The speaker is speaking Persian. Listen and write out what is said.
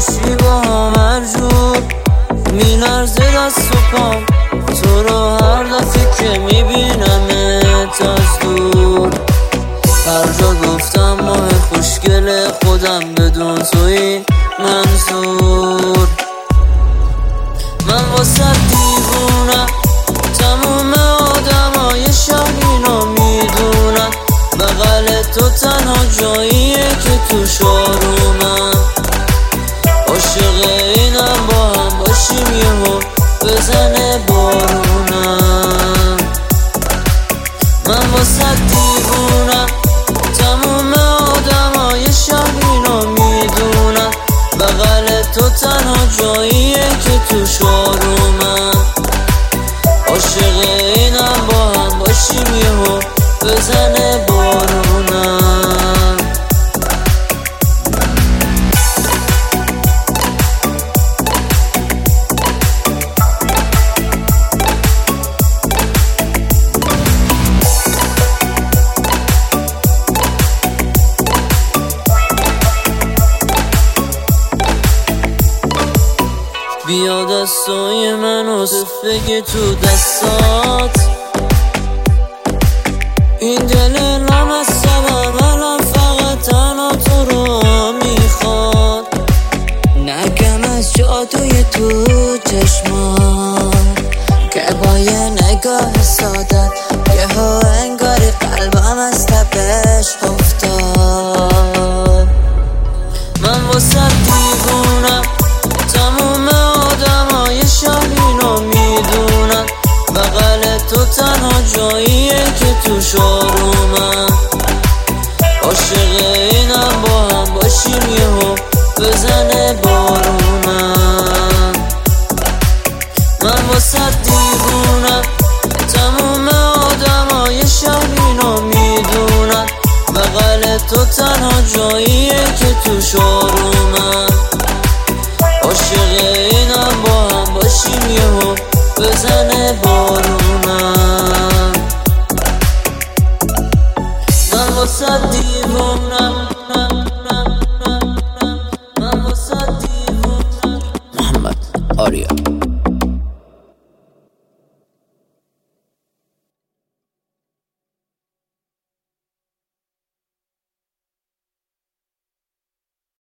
باشی با هم هر جور میلرزه دست و پام تو رو هر دفعه که میبینمت از دور. هر جا گفتم ماه خوشگل خودم بدون توی منظور. من واسه دیوونم تموم آدمای شهر اینو میدونم بغل تو تنها جاییه که توش آرومم. عاشق اینم با هم باشیم یهو بزنه بارونم. من واسه دیوونم تموم آدمای شهر اینو میدونم بغل تو تنها جاییه که توش آرومم. عاشق اینم با هم باشیم یهو بزنه بارونم. بیا دستای منو بگه تو دستات این دل نامستم الان فقط تنها تو رو میخواد. نگم از جادوی تو چشمات که با یه نگاه سادت یهو انگاری قلبم از تپش افتاد. من واسه دیوونم تموم آدمای شهر اینو میدونم بغل تو تنها جاییه که توش آرومم. عاشق اینم با هم باشیم یهو بزنه بارونم. من واسه دیوونم تموم آدمای شهر اینو میدونم بغل تو تنها جاییه که توش آرومم. عاشق اینم با هم باشیم یهو بزنه